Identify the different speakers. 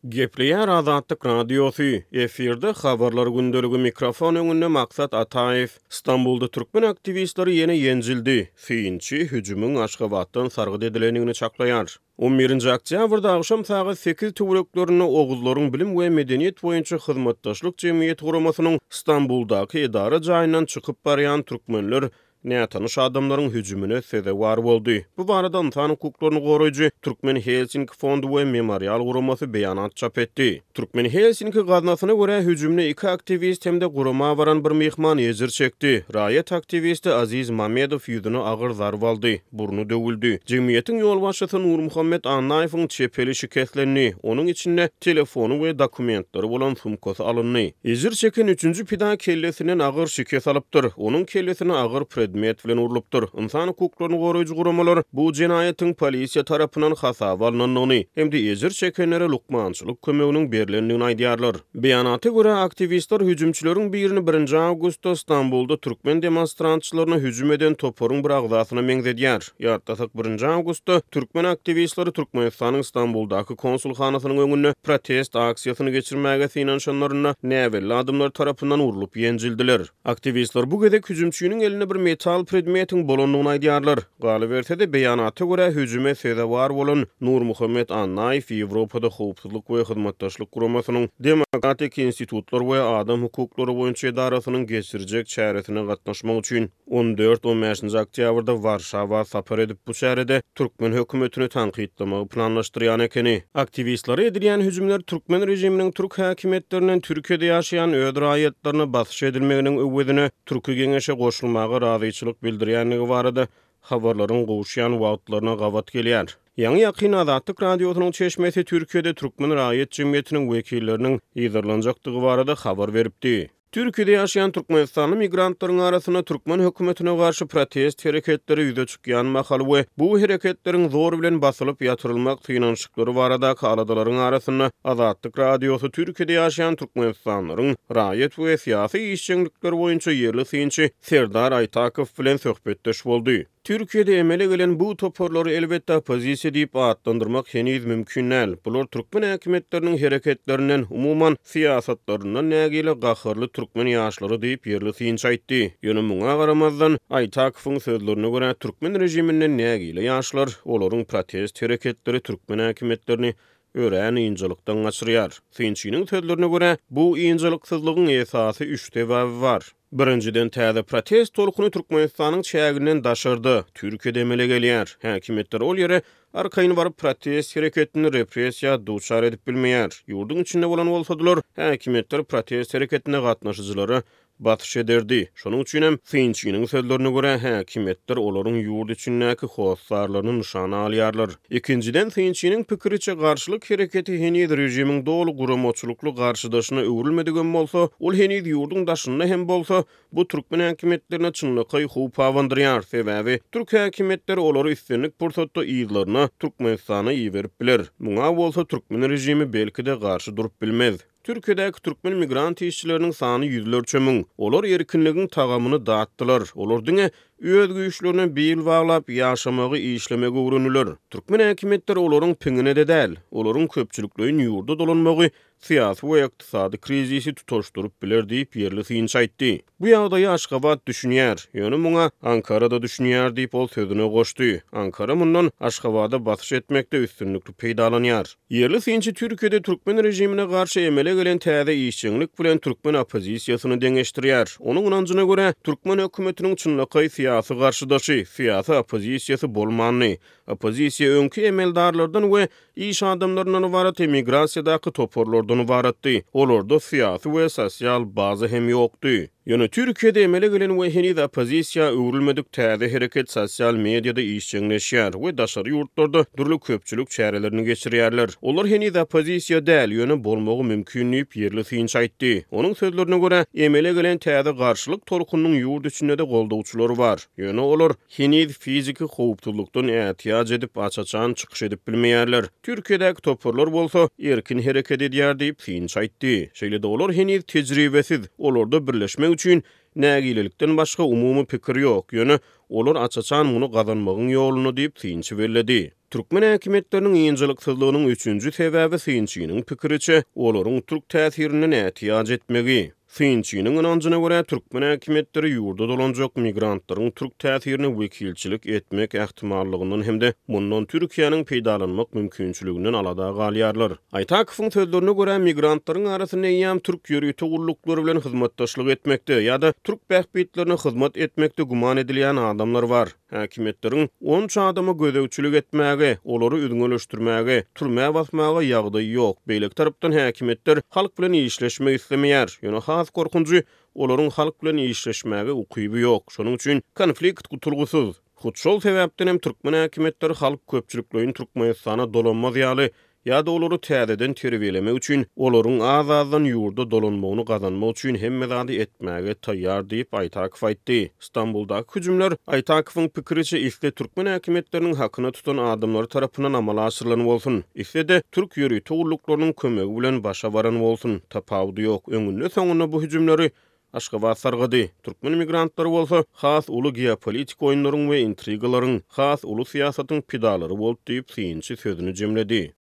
Speaker 1: Gepleýär Azatlyk radiosu efirde habarlar gündöligi mikrofon öňünde Maksat Ataev. İstanbulda türkmen aktivistleri ýene ýenjildi. Fiýinçi hüjümüň Aşgabatdan sargyd edilenini çaklaýar. 11-nji oktýabrda akşam saat 8 töwereklerini Oguzlaryň bilim we medeniýet boýunça hyzmatdaşlyk jemgyýeti guramasynyň İstanbuldaky edara jaýyndan çykyp barýan türkmenler nätanış adamlaryň hüjümine sezewar boldy. Bu barada insan hukuklaryny goraýjy Türkmen Helsinki fondu we memorial guramasy beýanat çap etdi. Türkmen Helsinki gaznasyna görä hüjümne iki aktivist hemde gurama baran bir mehman ýezir çekdi. Raýat aktivisti Aziz Mamedow ýüzüne agyr zarb aldy, burnu döwüldi. Jemgyýetiň ýol başçysy Nurmuhammed Annaýewiň çepeli şikayetlerini, onuň içinde telefonu we dokumentlary bolan sumkasy alındy. Ýezir çeken 3-nji pida kellesinden agyr şikayet alypdyr. Onuň kellesine agyr medmet bilen urulupdyr. İnsan hukuklaryny goraýjy guramalar bu jenaýetin polisiýa tarapyndan hasaba alynanyny hemde ejir çekenlere lukmançylyk kömeginiň berilendigini aýdýarlar. Beýanata görä aktivistler hüjümçileriň birini 1-nji awgustda Istanbulda türkmen demonstrantçylaryna hüjüm eden toporyň bir agzasyna meňzedýär. Ýatdasyk 1-nji awgustda türkmen aktivistleri Türkmenistanyň Istanbuldaky konsulhanasynyň öňünde protest aksiýasyny geçirmäge synanşanlaryna näwelli adamlar tarapyndan urulup ýenjildiler. Aktivistler bu gedek hüjümçiniň eline bir metal predmetiň bolandygyny aýdýarlar. Galy berse-de beýanata görä hüjüme sezewar bolan Nurmuhammed Annaýew Ýewropada howpsuzlyk we hyzmatdaşlyk guramasynyň demokratik institutlar we adam hukuklary boýunça edarasynyň geçirjek çäresine gatnaşmak üçin 14-15-nji oktýabrda Warşawa sapar edip bu şäherde türkmen hökümetini tanqidlamagy planlaşdyrýan ekeni. Aktivistler edilýän hüjümler türkmen rejiminiň türk häkimetlerinden Türkiýede ýaşaýan öýdür aýatlaryna basyş edilmeginiň öwedine türkü geňeşe goşulmagy razyçylyk bildirýänligi barada habarlaryň gowuşýan wagtlaryna gawat gelýär. Ýa-ni ýakyn Azatlyk radiosynyň çeşmesi Türkiýede türkmen raýat jemgyýetiniň wekilleriniň ýyzarlanjakdygy barada habar beripdi. Türkiýede ýaşaýan Türkmenistanyň migrantlaryň arasyna türkmen hökümetine garşy protest hereketleri ýüze çykýan mahaly we bu hereketleriň zor bilen basylyp ýatyrylmak synanşyklary barada kaladalaryň arasyna Azatlyk radiosu Türkiýede ýaşaýan Türkmenistanlaryň raýat we syýasy işçilikleri boýunça ýerli synçy Serdar Aytakow bilen söhbetdeş boldy. Türkiýede emele gelen bu toporlary elbetde opozisiýa diýip adlandyrmak heniz mümkin näl. Bular türkmen häkimetleriniň hereketlerinden umuman syýasatlaryndan nägile gahyrly türkmen ýaşlary diýip ýerli synçy aýtdy. Ýöne muňa garamandan Aytakowyň sözlerine görä türkmen rejiminden nägile ýaşlar olaryň protest hereketleri türkmen häkimetlerini örän ýynjylykdan gaçyrýar. Synçynyň sözlerine görä bu ýynjylyksyzlygyň esasy 3 sebäbi bar. Birinciden täze protest tolkuny Türkmenistanyň çäginden daşyrdy. Türkiýede emele gelýär. Häkimetler ol ýere arkaýyny baryp protest hereketini repressiýa duçar edip bilmeýär. Ýurduň içinde bolan bolsadylar, häkimetler protest hereketine gatnaşyjylary batyş ederdi. Şonuň üçin hem synçynyň sözlerine görä häkimetler olaryň ýurt içindäki howsarlaryny nyşana alýarlar. Ikinciden synçynyň pikiriçe garşylyk hereketi heniz rejimiň dolu guramaçylykly garşydaşyna öwrülmedigen bolsa, ol heniz ýurduň daşynda hem bolsa, bu türkmen häkimetlerine çynlyky howp awandyrýar. Sebäbi türk häkimetleri olary üstünlik pursatda ýyllaryna Türkmenistana ýerip biler. Muňa bolsa türkmen rejimi belki-de garşy durup bilmez. Türkiýedäki türkmen migrant işçileriniň sany ýüzlerçe müň. Olar erkinligiň tagamyny dağıtdylar. Olar diňe öz güýçlerine bir baglap ýaşamagy işlemegi öwrenýär. Türkmen häkimetleri olaryň piňine de däl. Olaryň köpçülikliğin ýurda dolanmagy syýasy we ykdysady krizisi tutaşdyryp biler diýip ýerli synçy aýtdy. Bu ýagdaýy Aşgabat düşünýär. Ýöne muňa Ankarada düşünýär diýip ol sözüne goşdy. Ankara mundan Aşgabada batyş etmekde üstünlükli peýdalanýar. Ýerli synçy Türkiýede türkmen rejimine garşy emele gelen täze işçilik bilen türkmen opozisiýasyny deňeşdirýär. Onuň inanjyna görä türkmen hökümetiniň çynlyky syýasy garşydaşy, syýasy opozisiýasy bolmany, opozisiýa öňki emeldarlardan we iş adamlarynyň ibaret emigrasiýadaky toporlardan ibaretdi. Olarda syýasy we sosial baza hem ýokdy. Ýöne Türkiýede emele gelen we heniz opozisiýa öwrülmedik täze hereket sosial mediada işçileşýär we daşary ýurtlarda durly köpçülik çärelerini geçirýärler. Olar heniz opozisiýa däl, ýöne bolmagy mümkin diýip ýerli synçy aýtdy. Onuň sözlerine görä emele gelen täze garşylyk tolkunyň ýurt içinde de goldawçylary bar. Ýöne olar heniz fiziki howpsuzlykdan ähtiýaç edip açaçan çykyş edip bilmeýärler. Türkiýedäki toporlar bolsa erkin hereket edýär diýip synçy aýtdy. Şeýle-de olar heniz tejribesiz, olarda birleşmek üçin nägilelikden başga umumy pikir ýok. Ýöne olar açaçan muny gazanmagyň ýoluny diýip synçy berledi. Türkmen häkimetleriniň ýyňjylyksyzlygynyň 3-nji sebäbi synçynyň pikiriçe olaryň türk täsirini nätiýaj etmegi. Synçynyň ynanjyna görä türkmen häkimetleri ýurda dolanjak migrantlaryň türk täsirini wekilçilik etmek ähtimallygynyň hemde mundan Türkiýanyň peýdalanmak mümkinçiliginden alada galýarlar. Aytakowyň sözlerine görä migrantlaryň arasynda ýam türk ýörüýeti gullukları bilen hyzmatdaşlyk etmekde ýa-da türk bähbitlerine hyzmat etmekde guman edilýän adamlar bar. Häkimetleriň 10 adama gözegçilik etmäge, olary üdüňeleşdirmäge, türmä basmaga ýagdaý ýok. Beýlek tarapdan häkimetler halk bilen işleşmek islemeýär. Ýöne has korkunçy olaryň halk bilen işleşmäge ukyby ýok. Şonuň üçin konflikt gutulgusuz. Şol sebäpden hem türkmen häkimetleri halk köpçülikligiň Türkmenistana dolanmaz ýaly ýa-da olary täzeden terbiýelemek üçin olaryň azazdan ýurda dolanmagyny gazanmak üçin hemme zady etmäge taýýar diýip Aytakow aýtdy. İstanbuldaky hüjümler Aytakowyň pikiriçe isle türkmen häkimetleriniň hakyna tutan adamlar tarapyndan amala aşyrylan bolsun. Isle-de türk ýörüýeti gullaklarynyň kömegi bilen başa baran bolsun. Tapawdy ýok. Öňünde soňuna bu hüjümleri Aşgabat sargady. Türkmen migrantlary bolsa has uly geopolitik oýunlaryň we intrigalaryň, has uly syýasatyň pidalary bolup diýip synçy sözüni jemledi.